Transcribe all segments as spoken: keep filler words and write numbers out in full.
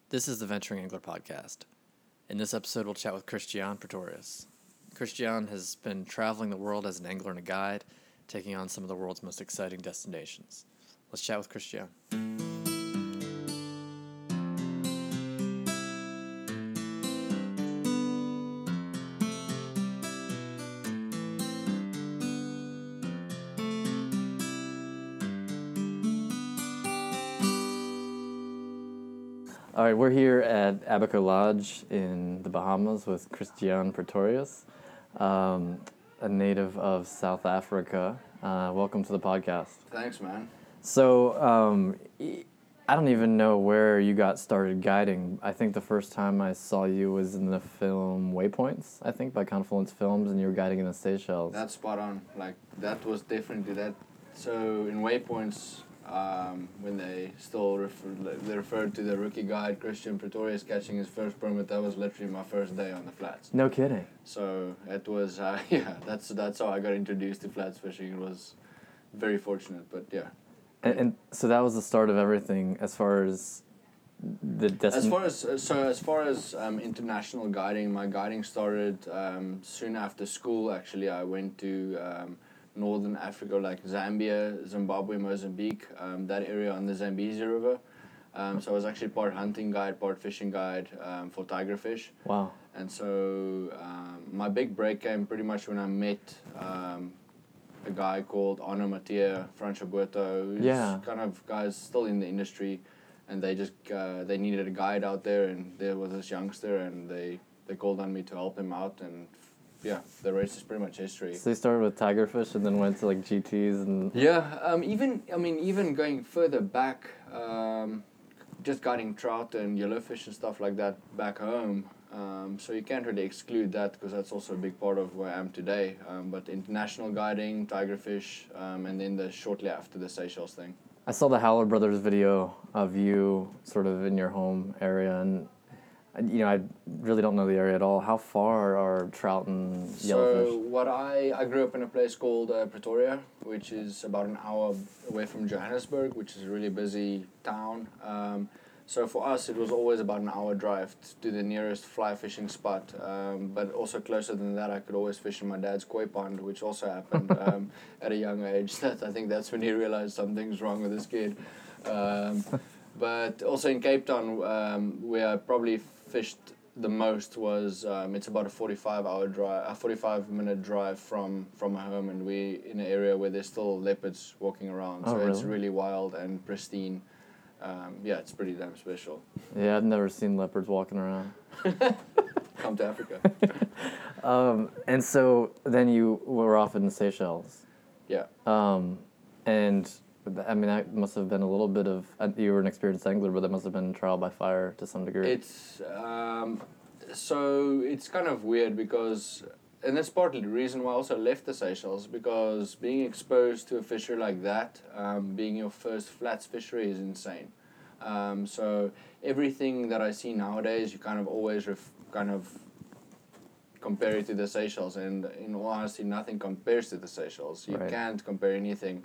This is the Venturing Angler Podcast. In this episode, we'll chat with Christian Pretorius. Christian has been traveling the world as an angler and a guide, taking on some of the world's most exciting destinations. Let's chat with Christian. All right, we're here at Abaco Lodge in the Bahamas with Christian Pretorius, um, a native of South Africa. Uh, welcome to the podcast. Thanks, man. So, um, I don't even know where you got started guiding. I think the first time I saw you was in the film Waypoints, I think, by Confluence Films, and you were guiding in the Seychelles. That's spot on. Like, that was definitely that. So, in Waypoints, um, when they still refer, they referred to the rookie guide, Christian Pretorius, catching his first permit, that was literally my first day on the flats. No kidding. So, it was, uh, yeah, that's that's how I got introduced to flats fishing. It was very fortunate, but yeah. And, and so that was the start of everything as far as the destination. As far as so as far as um, international guiding, my guiding started um, soon after school. Actually, I went to um, Northern Africa, like Zambia, Zimbabwe, Mozambique, um, that area on the Zambezi River. Um, so I was actually part hunting guide, part fishing guide um, for tigerfish. Wow. And so um, my big break came pretty much when I met um, a guy called Arno Mattia Franchabuerto, who's Yeah. kind of guys still in the industry, and they just uh, they needed a guide out there, and there was this youngster, and they, they called on me to help them out, and yeah, the rest is pretty much history. So you started with tigerfish and then went to like G Ts and... Yeah, um, even, I mean, even going further back, um, just guiding trout and yellowfish and stuff like that back home. Um, so you can't really exclude that because that's also a big part of where I am today. Um, but international guiding, tigerfish, um, and then the shortly after the Seychelles thing. I saw the Howler Brothers video of you sort of in your home area, and you know, I really don't know the area at all. How far are trout and So yellowfish? what I, I grew up in a place called uh, Pretoria, which is about an hour away from Johannesburg, which is a really busy town. Um, so for us, it was always about an hour drive to the nearest fly fishing spot. Um, but also closer than that, I could always fish in my dad's koi pond, which also happened um, at a young age. That I think that's when he realized something's wrong with this kid. Um, but also in Cape Town, um, where I probably fished the most was um, it's about a forty-five hour drive, a forty-five minute drive from from my home, and we in an area where there's still leopards walking around. Oh, so really? It's really wild and pristine. Um, yeah, it's pretty damn special. Yeah, I've never seen leopards walking around. Come to Africa. Um, and so then you were off in the Seychelles. Yeah. Um, and I mean, that must have been a little bit of, uh, you were an experienced angler, but that must have been trial by fire to some degree. It's um, so it's kind of weird because, and that's partly the reason why I also left the Seychelles, because being exposed to a fishery like that, um, being your first flats fishery is insane. Um, so everything that I see nowadays, you kind of always ref- kind of compare it to the Seychelles, and in all honesty, nothing compares to the Seychelles. You Right. can't compare anything.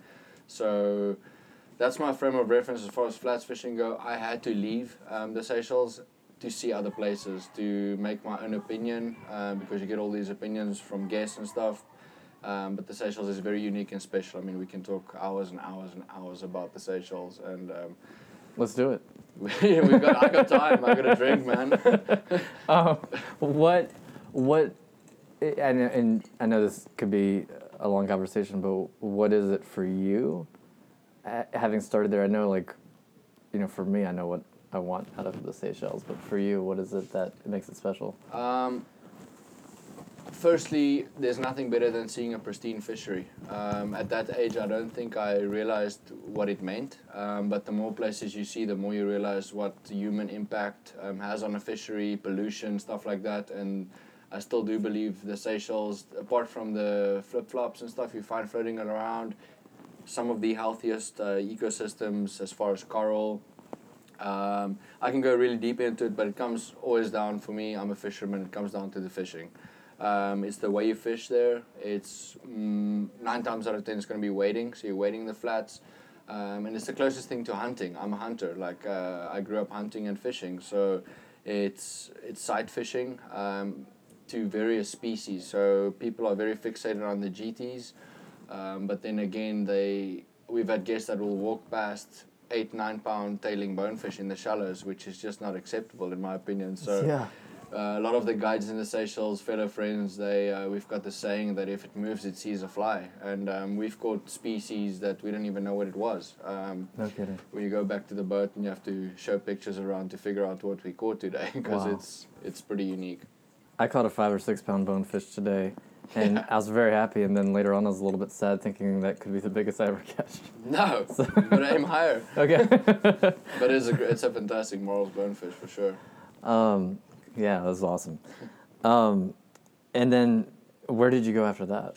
So that's my frame of reference as far as flats fishing go. I had to leave um, the Seychelles to see other places, to make my own opinion, uh, because you get all these opinions from guests and stuff. Um, but the Seychelles is very unique and special. I mean, we can talk hours and hours and hours about the Seychelles, and um, Let's do it. we got. I got time. I got a drink, man. um, what, what, and, and I know this could be a long conversation, but what is it for you? Uh, having started there, I know, like, you know, for me, I know what I want out of the Seychelles, but for you, what is it that makes it special? Um, firstly, there's nothing better than seeing a pristine fishery. Um, at that age, I don't think I realized what it meant. Um, but the more places you see, the more you realize what the human impact um, has on a fishery, pollution, stuff like that. And I still do believe the Seychelles, apart from the flip-flops and stuff you find floating around, some of the healthiest uh, ecosystems as far as coral. Um, I can go really deep into it, but it comes always down, for me, I'm a fisherman, it comes down to the fishing. Um, it's the way you fish there. It's mm, nine times out of ten it's going to be wading, so you're wading the flats. Um, and it's the closest thing to hunting. I'm a hunter. Like uh, I grew up hunting and fishing, so it's it's sight fishing um, to various species. So people are very fixated on the G Ts, um, but then again, they we've had guests that will walk past eight nine pound tailing bonefish in the shallows, which is just not acceptable in my opinion. So. Yeah. Uh, a lot of the guides in the Seychelles, fellow friends, they uh, we've got the saying that if it moves, it sees a fly, and um, we've caught species that we don't even know what it was. Um, No kidding. when you go back to the boat and you have to show pictures around to figure out what we caught today, because Wow. it's it's pretty unique. I caught a five or six pound bonefish today, and Yeah. I was very happy. And then later on, I was a little bit sad, thinking that could be the biggest I ever catch. No, but aim higher. Okay. But it's a gr- it's a fantastic morals bonefish for sure. um, yeah, that was awesome. Um, and then, where did you go after that?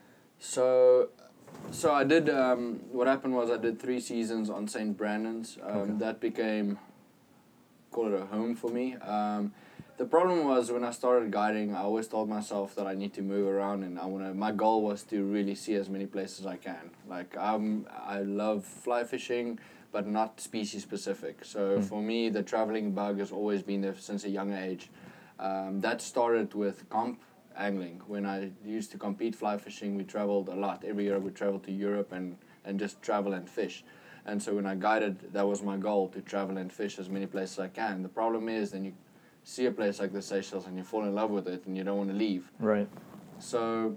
So, so I did. Um, what happened was I did three seasons on Saint Brandon's. Um, Okay. That became, call it a home for me. Um, the problem was when I started guiding, I always told myself that I need to move around, and I wanna. My goal was to really see as many places as I can. Like um, I love fly fishing, but not species specific. So Mm. for me, the traveling bug has always been there since a young age. Um, that started with comp angling. When I used to compete fly fishing, we traveled a lot. Every year we traveled to Europe and, and just travel and fish. And so when I guided, that was my goal, to travel and fish as many places as I can. The problem is then you see a place like the Seychelles and you fall in love with it and you don't want to leave. Right. So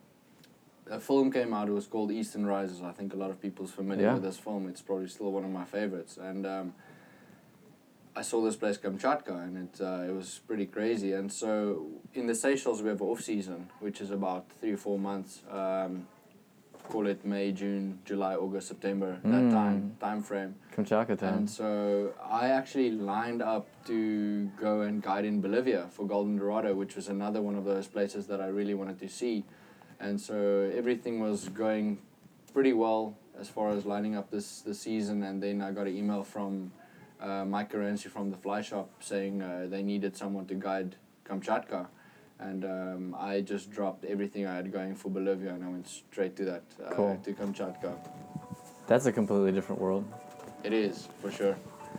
a film came out, it was called Eastern Rises. I think a lot of people's familiar Yeah. with this film. It's probably still one of my favorites. And um, I saw this place Kamchatka, and it uh, it was pretty crazy. And so in the Seychelles we have off season, which is about three or four months. Um, call it May, June, July, August, September. That Mm. time time frame. Kamchatka time. And so I actually lined up to go and guide in Bolivia for Golden Dorado, which was another one of those places that I really wanted to see. And so everything was going pretty well as far as lining up this, this season. And then I got an email from uh, Mike Carenzi from the Fly Shop saying uh, they needed someone to guide Kamchatka. And um, I just dropped everything I had going for Bolivia and I went straight to that, uh, Cool. to Kamchatka. That's a completely different world. It is, for sure.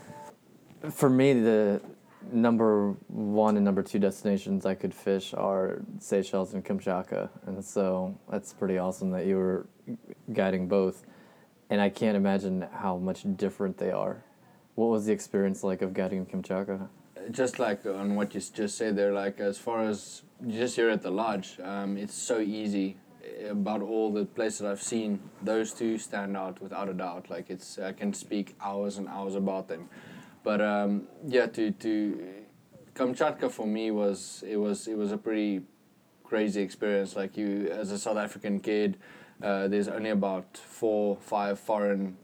For me, the number one and number two destinations I could fish are Seychelles and Kamchatka, and so that's pretty awesome that you were guiding both. And I can't imagine how much different they are. What was the experience like of guiding in Kamchatka? Just like on what you s- just said there, like as far as you just here at the lodge, um, it's so easy. About all the places I've seen, those two stand out without a doubt. Like it's, I can speak hours and hours about them. But um, yeah, to to Kamchatka for me was it was it was a pretty crazy experience. Like you, as a South African kid, uh, there's only about four, five foreign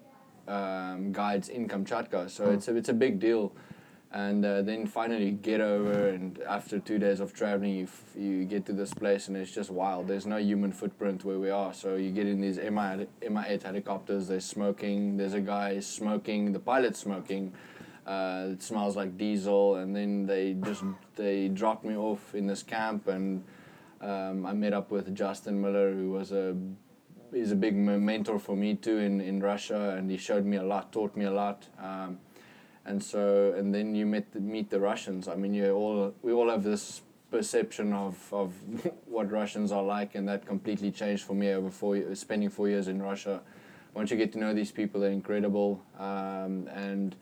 um, guides in Kamchatka, so Mm. it's a, it's a big deal. And uh, then finally you get over, and after two days of traveling, you f- you get to this place, and it's just wild. There's no human footprint where we are. So you get in these M I eight helicopters. They're smoking. There's a guy smoking. The pilot's smoking. Uh, it smells like diesel. And then they just they dropped me off in this camp, and um, I met up with Justin Miller, who was a he's a big m- mentor for me too in, in Russia, and he showed me a lot, taught me a lot. Um, And so, and then you met the, meet the Russians. I mean, you all we all have this perception of, of what Russians are like, and that completely changed for me over four years, spending four years in Russia. Once you get to know these people, they're incredible, um, and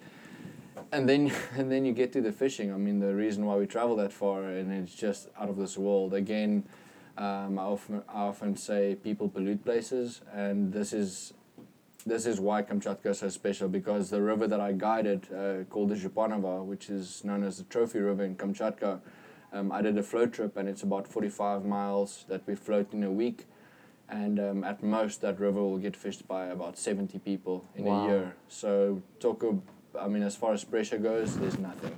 and then and then you get to the fishing. I mean, the reason why we travel that far, and it's just out of this world. Again, um, I often I often say people pollute places, and this is. This is why Kamchatka is so special, because the river that I guided, uh, called the Zhupanova, which is known as the Trophy River in Kamchatka, um, I did a float trip, and it's about forty-five miles that we float in a week. And um, at most, that river will get fished by about seventy people in Wow. a year. So, talk of, I mean, as far as pressure goes, there's nothing.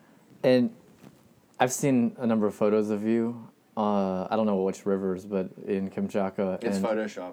And I've seen a number of photos of you. Uh, I don't know which rivers, but in Kamchatka. It's and Photoshop.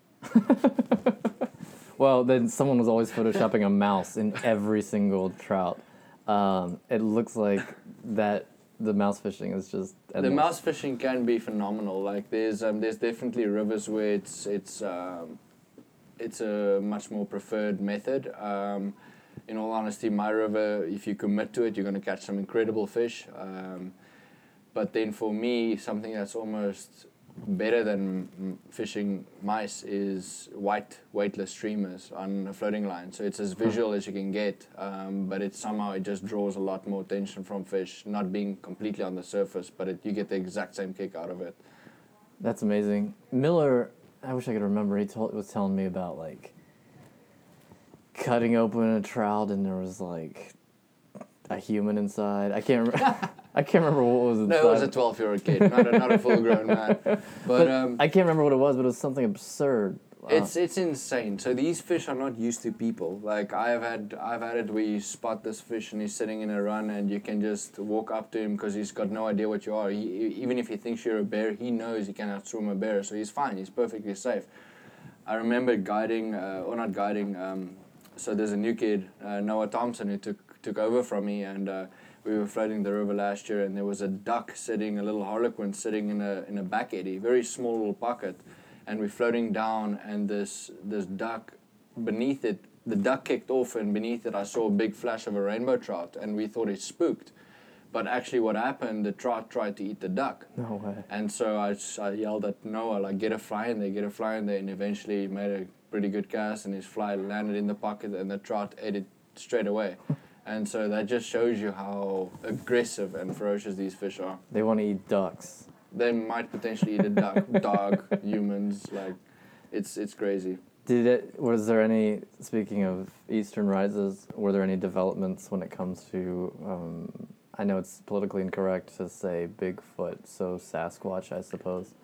Well, then someone was always photoshopping a mouse in every single trout. Um, it looks like that the mouse fishing is just The endless. mouse fishing can be phenomenal. Like there's um, there's definitely rivers where it's it's um, it's a much more preferred method. Um, in all honesty, my river, if you commit to it, you're going to catch some incredible fish. Um, but then for me, something that's almost better than m- fishing mice is white weightless streamers on a floating line. So it's as visual as you can get, um, but it somehow it just draws a lot more attention from fish, not being completely on the surface, but it, you get the exact same kick out of it. That's amazing. Miller, I wish I could remember. He told was telling me about like cutting open a trout and there was like a human inside. I can't remember. I can't remember what was inside. No, it was a twelve-year-old kid, not a, not a full-grown man. But, But um, I can't remember what it was, but it was something absurd. Wow. It's it's insane. So these fish are not used to people. Like I've had I've had it where you spot this fish and he's sitting in a run and you can just walk up to him because he's got no idea what you are. He, even if he thinks you're a bear, he knows he cannot swim a bear, so he's fine. He's perfectly safe. I remember guiding, uh, or not guiding. Um, so there's a new kid, uh, Noah Thompson, who took took over from me, and uh, we were floating the river last year, and there was a duck sitting, a little harlequin sitting in a in a back eddy, very small little pocket. And we're floating down, and this this duck, beneath it, the duck kicked off, and beneath it I saw a big flash of a rainbow trout, and we thought it spooked. But actually what happened, the trout tried to eat the duck. No way. And so I, I yelled at Noah, like, get a fly in there, get a fly in there, and eventually he made a pretty good cast, and his fly landed in the pocket, and the trout ate it straight away. And so that just shows you how aggressive and ferocious these fish are. They want to eat ducks. They might potentially eat a duck, dog, humans, like, it's it's crazy. Did it? Was there any? Speaking of Eastern Rises, were there any developments when it comes to? Um, I know it's politically incorrect to say Bigfoot, so Sasquatch, I suppose.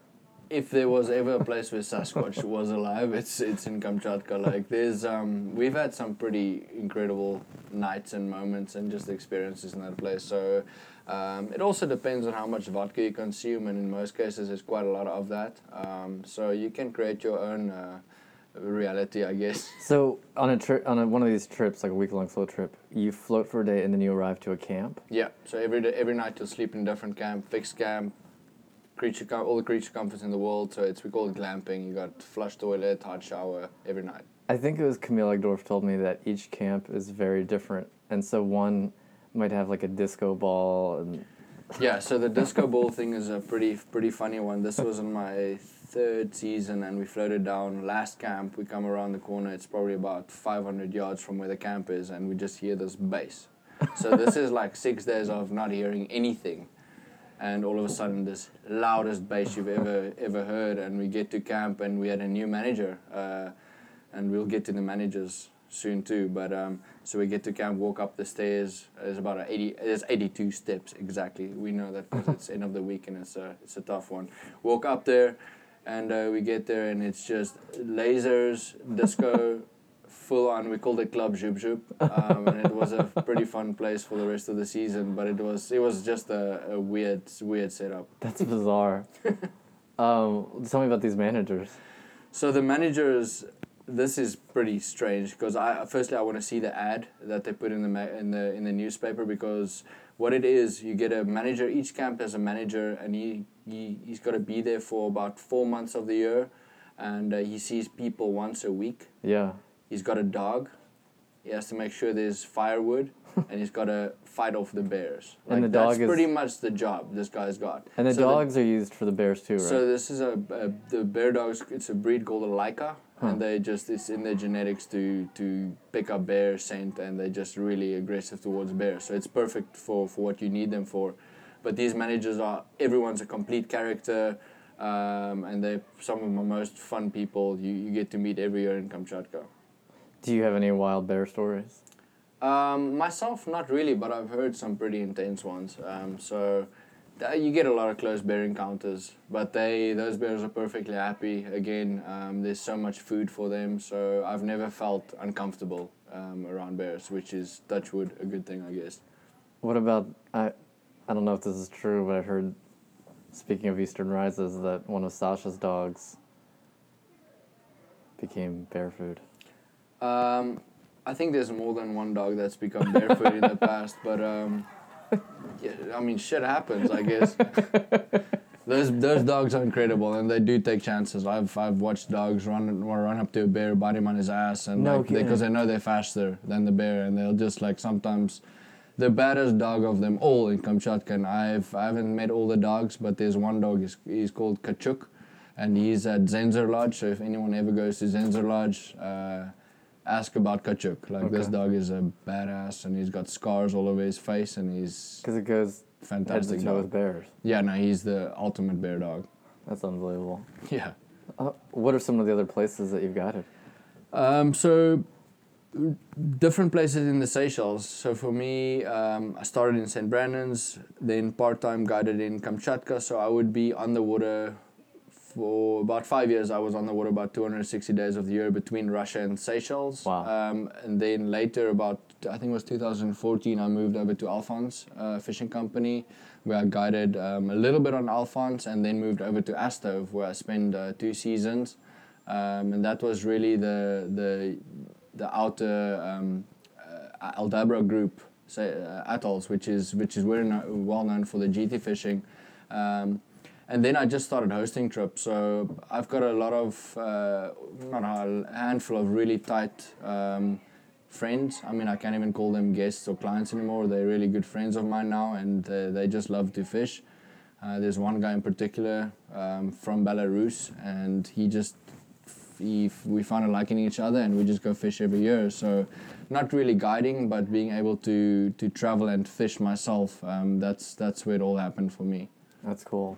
If there was ever a place where Sasquatch was alive, it's it's in Kamchatka. Like there's um we've had some pretty incredible nights and moments and just experiences in that place. So um, it also depends on how much vodka you consume, and in most cases there's quite a lot of that. Um, so you can create your own uh, reality, I guess. So on a trip, on a, one of these trips, like a week long float trip, you float for a day and then you arrive to a camp. Yeah. So every day, every night you'll sleep in a different camp, fixed camp. Creature com- all the creature comforts in the world, so it's we call it glamping. You got flush toilet, hot shower every night. I think it was Camille Egdorf told me that each camp is very different, and so one might have like a disco ball and. Yeah, so the disco ball thing is a pretty pretty funny one. This was in my third season, and we floated down last camp. We come around the corner. It's probably about five hundred yards from where the camp is, and we just hear this bass. So this is like six days of not hearing anything. And all of a sudden, this loudest bass you've ever ever heard, and we get to camp, and we had a new manager, uh, and we'll get to the managers soon too. But um, so we get to camp, walk up the stairs. There's about a eighty. There's eighty-two steps exactly. We know that because it's end of the week and it's a it's a tough one. Walk up there, and uh, we get there, and it's just lasers, disco. Full on, we called it Club Zhup Zhup, um, and it was a pretty fun place for the rest of the season. But it was it was just a, a weird weird setup. That's bizarre. um, tell me about these managers. So the managers, this is pretty strange because I firstly I want to see the ad that they put in the ma- in the in the newspaper, because what it is, you get a manager. Each camp has a manager, and he, he he's got to be there for about four months of the year, and uh, he sees people once a week. Yeah. He's got a dog. He has to make sure there's firewood, and he's got to fight off the bears. Like, And the dog that's is- pretty much the job this guy's got. And the So dogs are used for the bears too, right? So this is a, a the bear dogs. It's a breed called a Laika, Huh. and they just it's in their genetics to to pick up bear scent, and they're just really aggressive towards bears. So it's perfect for for what you need them for. But these managers are everyone's a complete character. Um, and they're some of my most fun people you, you get to meet every year in Kamchatka. Do you have any wild bear stories? Um, myself, not really, but I've heard some pretty intense ones. Um, so th- you get a lot of close bear encounters, but they those bears are perfectly happy. Again, um, there's so much food for them, so I've never felt uncomfortable um, around bears, which is, touch wood, a good thing, I guess. What about, I I don't know if this is true, but I heard, speaking of Eastern Rises, that one of Sasha's dogs became bear food. Um, I think there's more than one dog that's become barefoot in the past, but um, yeah, I mean, shit happens, I guess. Those those dogs are incredible, and they do take chances. I've I've watched dogs run run up to a bear, bite him on his ass, and No like kidding. because they, they know they're faster than the bear, and they'll just like sometimes. The baddest dog of them all in Kamchatka, and I've I haven't met all the dogs, but there's one dog. He's, he's called Kachuk, and he's at Zenzer Lodge. So if anyone ever goes to Zenzer Lodge, uh, ask about Kachuk. Like Okay. this dog is a badass, and he's got scars all over his face, and he's Because it goes head to fantastic toe dog. with bears. Yeah, no, he's the ultimate bear dog. That's unbelievable. Yeah. Uh, what are some of the other places that you've guided? Um, so different places in the Seychelles. So for me, um, I started in Saint Brandon's, then part-time guided in Kamchatka. So I would be on the water for about five years. I was on the water about two hundred sixty days of the year between Russia and Seychelles. Wow. Um, and then later, about I think it was two thousand fourteen, I moved over to Alphonse uh, Fishing Company, where I guided um, a little bit on Alphonse, and then moved over to Astove, where I spent uh, two seasons. Um, and that was really the the the outer um, uh, Aldabra group, say, uh, atolls, which is which is very no, well known for the G T fishing. Um, and then I just started hosting trips, so I've got a lot of, uh, not a handful of really tight um, friends. I mean, I can't even call them guests or clients anymore. They're really good friends of mine now, and uh, they just love to fish. Uh, there's one guy in particular um, from Belarus, and he just He, we found a liking in each other, and we just go fish every year. So not really guiding, but being able to to travel and fish myself, um, that's that's where it all happened for me. That's cool.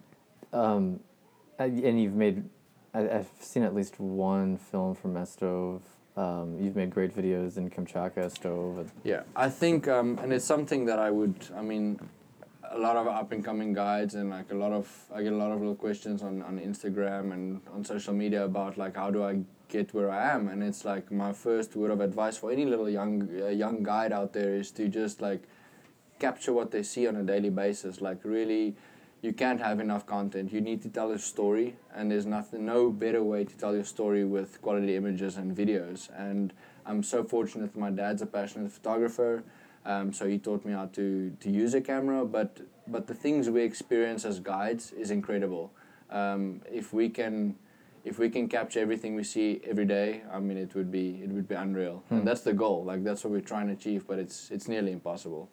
Um, and and you've made, I, I've seen at least one film from Astove. Um, you've made great videos in Kamchatka, Astove. And Yeah, I think, um, and it's something that I would, I mean, a lot of up and coming guides, and like a lot of, I get a lot of little questions on, on Instagram and on social media about like, how do I get where I am? And it's like, my first word of advice for any little young uh, young guide out there is to just like capture what they see on a daily basis. Like really, you can't have enough content. You need to tell a story, and there's nothing, no better way to tell your story with quality images and videos. And I'm so fortunate that my dad's a passionate photographer. Um, so he taught me how to, to use a camera, but but the things we experience as guides is incredible. Um, if we can if we can capture everything we see every day, I mean, it would be it would be unreal. Hmm. And that's the goal. Like that's what we're trying to achieve, but it's it's nearly impossible.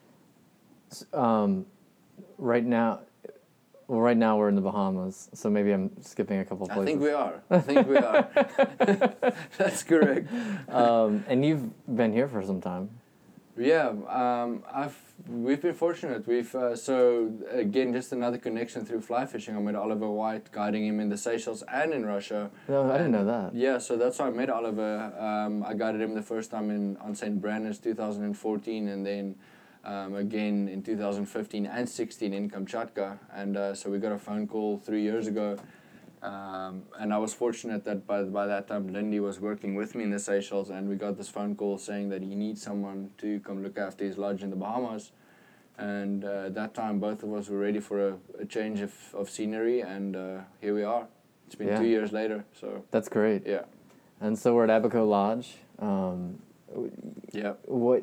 um, right now, well, right now we're in the Bahamas, so maybe I'm skipping a couple places. I think we are. I think we are. That's correct. um, and you've been here for some time. Yeah, um, I've we've been fortunate. We've uh, so again just another connection through fly fishing. I met Oliver White, guiding him in the Seychelles and in Russia. No, I didn't know that. Yeah, so that's how I met Oliver. Um, I guided him the first time in on Saint Brandon's two thousand fourteen, and then um, again in two thousand fifteen and sixteen in Kamchatka. And uh, so we got a phone call three years ago. Um, and I was fortunate that by by that time Lindy was working with me in the Seychelles, and we got this phone call saying that he needs someone to come look after his lodge in the Bahamas. And uh, at that time, both of us were ready for a, a change of, of scenery, and uh, here we are. It's been Yeah. two years later, so That's great. yeah, And so we're at Abaco Lodge. Um, yeah. what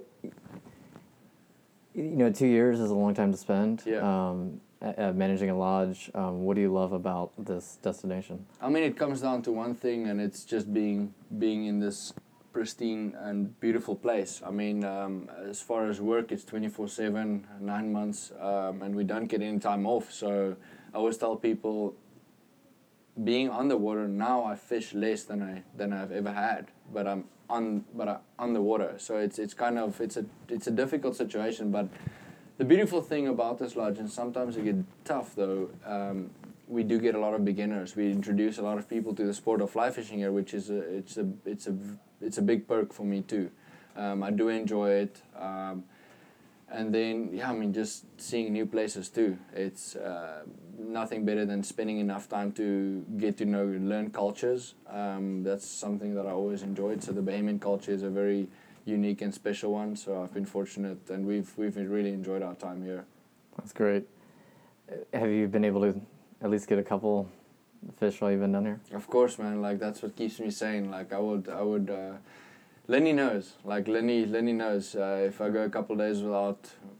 you know, two years is a long time to spend. Yeah. Um, at, at managing a lodge. Um, what do you love about this destination? I mean, it comes down to one thing, and it's just being being in this pristine and beautiful place. I mean, um, as far as work, it's twenty-four seven, nine months, um, and we don't get any time off. So I always tell people, being on the water now, I fish less than I than I've ever had, but I'm on but I, on the water. So it's it's kind of it's a it's a difficult situation, but the beautiful thing about this lodge, and sometimes it gets tough though, um, we do get a lot of beginners. We introduce a lot of people to the sport of fly fishing here, which is a, it's a it's a it's a big perk for me too. Um, I do enjoy it, um, and then yeah, I mean just seeing new places too. It's uh, nothing better than spending enough time to get to know, learn cultures. Um, that's something that I always enjoyed. So the Bahamian culture is a very unique and special one, so I've been fortunate, and we've we've really enjoyed our time here. That's great. Have you been able to at least get a couple fish while you've been down here? Of course, man. Like that's what keeps me sane. Like I would, I would. Uh, Lenny knows. Like Lenny, Lenny knows. Uh, if I go a couple days without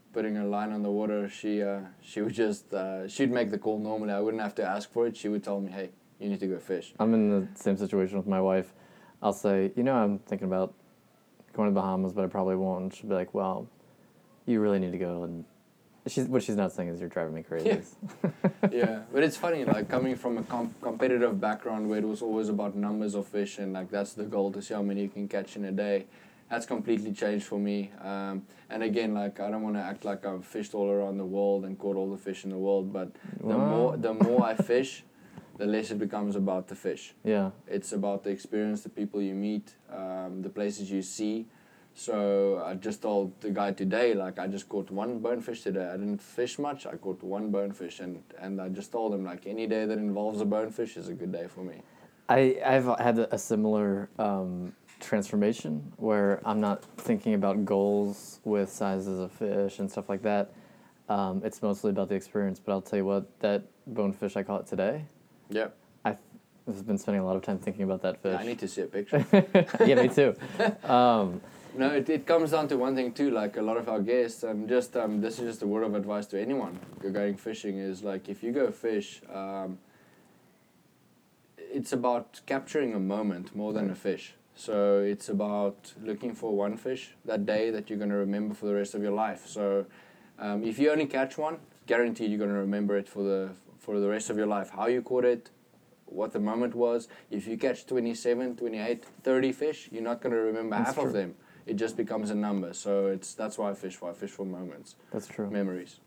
putting a line on the water, she uh, she would just uh, she'd make the call normally. I wouldn't have to ask for it. She would tell me, "Hey, you need to go fish." I'm in the same situation with my wife. I'll say, you know, I'm thinking about going to the Bahamas, but I probably won't. And she'll be like, well, you really need to go. And she's what she's not saying is you're driving me crazy. Yeah. Yeah, but it's funny, like coming from a com- competitive background where it was always about numbers of fish and like that's the goal to see how many you can catch in a day. That's completely changed for me. Um, and again, like I don't want to act like I've fished all around the world and caught all the fish in the world, but the Wow. more the more I fish, the less it becomes about the fish. Yeah. It's about the experience, the people you meet, um, the places you see. So I just told the guy today, like I just caught one bonefish today. I didn't fish much. I caught one bonefish, and, and I just told him like any day that involves a bonefish is a good day for me. I, I've had a similar um, transformation where I'm not thinking about goals with sizes of fish and stuff like that. Um, it's mostly about the experience, but I'll tell you what, that bonefish I caught today, Yeah. I've been spending a lot of time thinking about that fish. Yeah, I need to see a picture. Yeah, me too. Um, No, it, it comes down to one thing too, like a lot of our guests, and just um, this is just a word of advice to anyone going fishing is like if you go fish, um, it's about capturing a moment more than a fish. So it's about looking for one fish that day that you're going to remember for the rest of your life. So um, if you only catch one, guaranteed you're going to remember it for the for the rest of your life. How you caught it, what the moment was. If you catch twenty-seven, twenty-eight, thirty fish, you're not going to remember That's half true. of them. It just becomes a number. So it's that's why I fish for. I fish for moments, that's true. memories.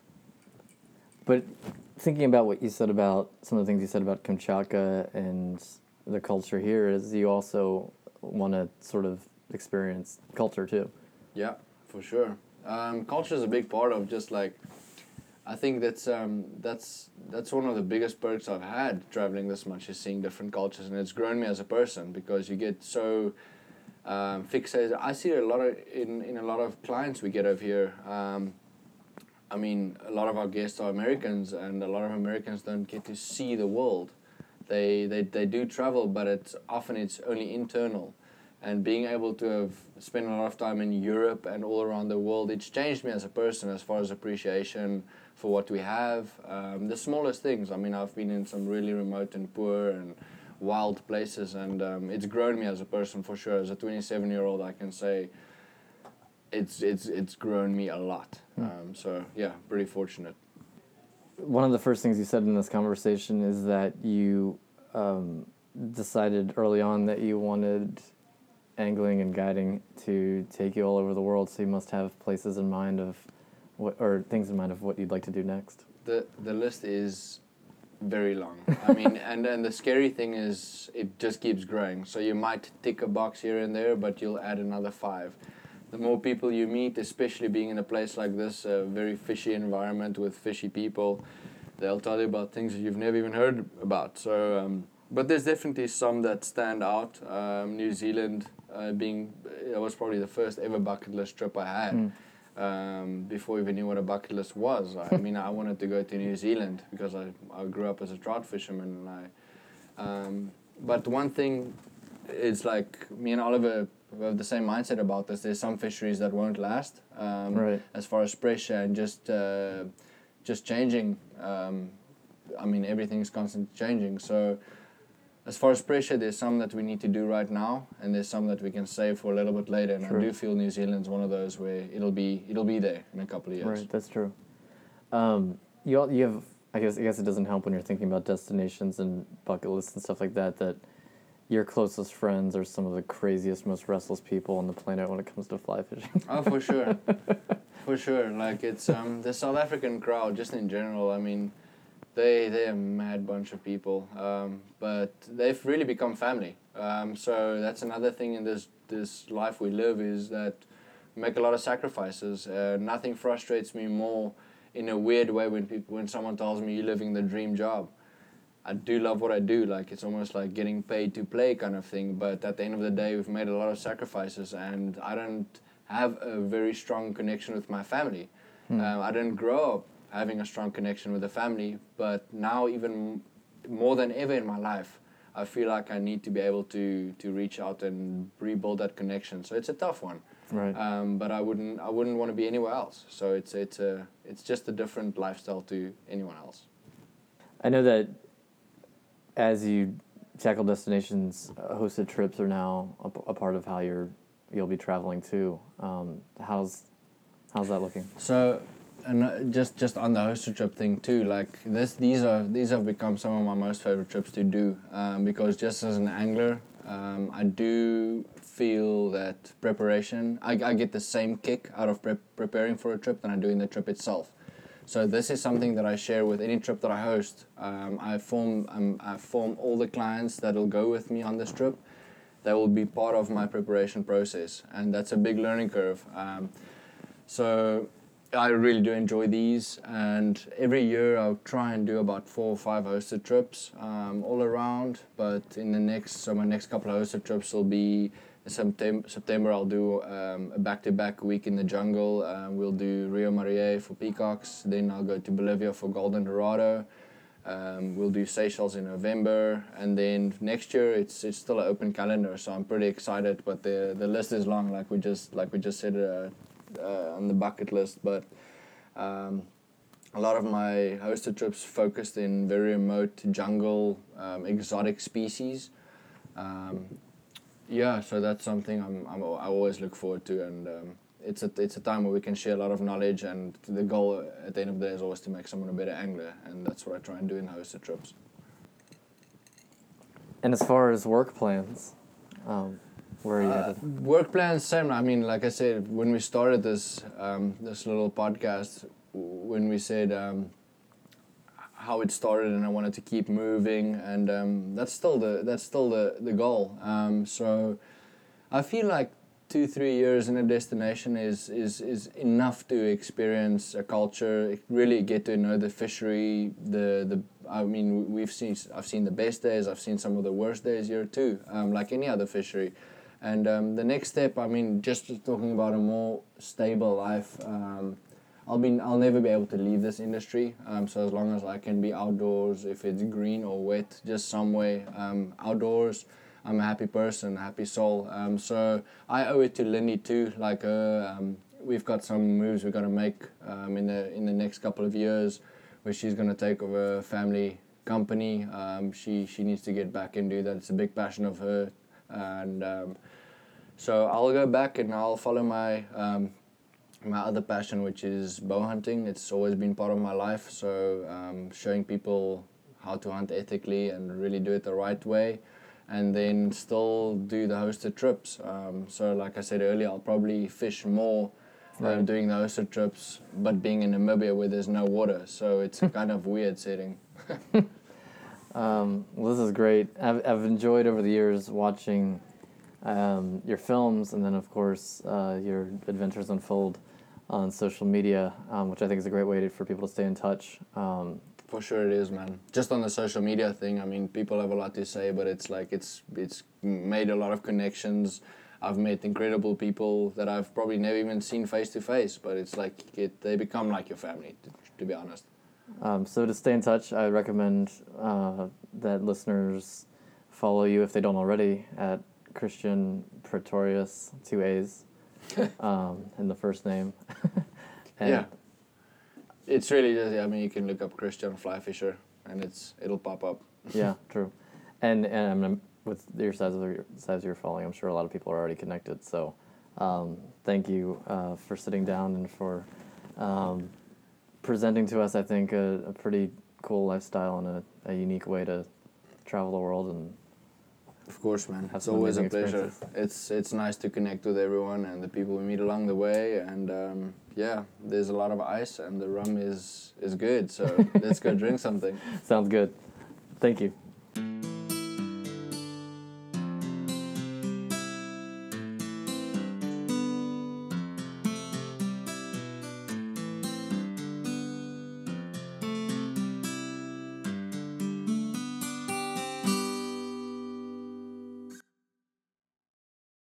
But thinking about what you said about some of the things you said about Kamchatka and the culture here is you also want to sort of experience culture too. Yeah, for sure. Um, culture is a big part of just like, I think that's um, that's that's one of the biggest perks I've had traveling this much is seeing different cultures, and it's grown me as a person because you get so um, fixated. I see a lot of in, in a lot of clients we get over here. Um, I mean, a lot of our guests are Americans, and a lot of Americans don't get to see the world. They they, they do travel, but it's often it's only internal. And being able to have spent a lot of time in Europe and all around the world, it's changed me as a person as far as appreciation for what we have. Um, the smallest things. I mean, I've been in some really remote and poor and wild places, and um, it's grown me as a person for sure. As a twenty-seven-year-old, I can say it's it's it's grown me a lot. Mm. Um, so yeah, pretty fortunate. One of the first things you said in this conversation is that you um, decided early on that you wanted angling and guiding to take you all over the world, so you must have places in mind of what, or things in mind of what you'd like to do next. The the list is very long. I mean, and, and the scary thing is it just keeps growing. So you might tick a box here and there, but you'll add another five. The more people you meet, especially being in a place like this, a very fishy environment with fishy people, they'll tell you about things that you've never even heard about. So, um, but there's definitely some that stand out. Um, New Zealand uh, being, it was probably the first ever bucket list trip I had. Mm. Um, before I even knew what a bucket list was. I mean, I wanted to go to New Zealand because I, I grew up as a trout fisherman. And I, um, but one thing is like me and Oliver have the same mindset about this. There's some fisheries that won't last um, Right. as far as pressure and just uh, just changing. Um, I mean, everything's constantly changing. So as far as pressure, there's some that we need to do right now, and there's some that we can save for a little bit later. And True. I do feel New Zealand's one of those where it'll be it'll be there in a couple of years. Right, that's true. Um, you all, you have, I guess, I guess it doesn't help when you're thinking about destinations and bucket lists and stuff like that, that your closest friends are some of the craziest, most restless people on the planet when it comes to fly fishing. Oh, for sure, for sure. Like it's um the South African crowd, just in general. I mean, they they're a mad bunch of people, um, but they've really become family. Um, so that's another thing in this this life we live is that we make a lot of sacrifices. Uh, nothing frustrates me more in a weird way when people when someone tells me you're living the dream job. I do love what I do. Like it's almost like getting paid to play kind of thing. But at the end of the day, we've made a lot of sacrifices, and I don't have a very strong connection with my family. Hmm. Um, I didn't grow up having a strong connection with the family, but now even more than ever in my life, I feel like I need to be able to to reach out and rebuild that connection. So it's a tough one. Right. Um, but I wouldn't I wouldn't want to be anywhere else. So it's it's a it's just a different lifestyle to anyone else. I know that as you tackle destinations, uh, hosted trips are now a, a part of how you're you'll be traveling too. Um, how's how's that looking? So, and uh, just just on the hosted trip thing too, like this, these are these have become some of my most favorite trips to do, um, because just as an angler, um, I do feel that preparation, I, I get the same kick out of prep preparing for a trip than I do in the trip itself. So this is something that I share with any trip that I host. Um, I form um, I form all the clients that will go with me on this trip. They will be part of my preparation process, and that's a big learning curve. Um, so I really do enjoy these, and every year I'll try and do about four or five hosted trips um, all around. But in the next, so my next couple of hosted trips will be in September. September I'll do um, a back-to-back week in the jungle. Um, we'll do Rio Marie for peacocks. Then I'll go to Bolivia for golden dorado. Um, we'll do Seychelles in November, and then next year it's it's still an open calendar. So I'm pretty excited, but the the list is long, like we just like we just said. Uh, Uh, on the bucket list, but um, a lot of my hosted trips focused in very remote jungle, um, exotic species. Um, yeah, so that's something I'm, I'm I always look forward to, and um, it's a it's a time where we can share a lot of knowledge, and the goal at the end of the day is always to make someone a better angler, and that's what I try and do in hosted trips. And as far as work plans, um, where are you Uh, headed? work plans, same. I mean, like I said, when we started this um, this little podcast, w- when we said um, how it started, and I wanted to keep moving, and um, that's still the that's still the the goal. Um, so I feel like two three years in a destination is is is enough to experience a culture, really get to know the fishery. The the I mean, we've seen I've seen the best days. I've seen some of the worst days here too. Um, like any other fishery. And um, the next step, I mean, just talking about a more stable life. Um, I'll be, I'll never be able to leave this industry. Um, so as long as I can be outdoors, if it's green or wet, just some way um, outdoors, I'm a happy person, a happy soul. Um, so I owe it to Lindy too. Like uh, um, we've got some moves we've got to make um, in the in the next couple of years, where she's going to take over a family company. Um, she she needs to get back and do that. It's a big passion of her, and um, so I'll go back and I'll follow my um, my other passion, which is bow hunting. It's always been part of my life. So um, showing people how to hunt ethically and really do it the right way, and then still do the hosted trips. Um, so like I said earlier, I'll probably fish more uh, Right. doing the hosted trips, but being in Namibia where there's no water, so it's a kind of weird setting. Um, well, this is great. I've, I've enjoyed over the years watching um, your films, and then of course uh, your adventures unfold on social media, um, which I think is a great way to, for people to stay in touch. Um, For sure it is, man. Just on the social media thing, I mean, people have a lot to say, but it's like it's it's made a lot of connections. I've met incredible people that I've probably never even seen face to face, but it's like it, they become like your family, to, to be honest. um, so to stay in touch, I recommend uh, that listeners follow you if they don't already at Christian Pretorius, two A's, um, in the first name. And Yeah. It's really just, I mean, you can look up Christian Fly Fisher, and it's it'll pop up. Yeah, true. And and um, with your size of your size you're following, I'm sure a lot of people are already connected. So, um, thank you uh, for sitting down and for um, presenting to us. I think a, a pretty cool lifestyle and a, a unique way to travel the world. And Of course, man. Have It's some always a amazing pleasure. experiences. It's it's nice to connect with everyone and the people we meet along the way. And um, yeah, there's a lot of ice, and the rum is is good. So let's go drink something. sounds good. Thank you.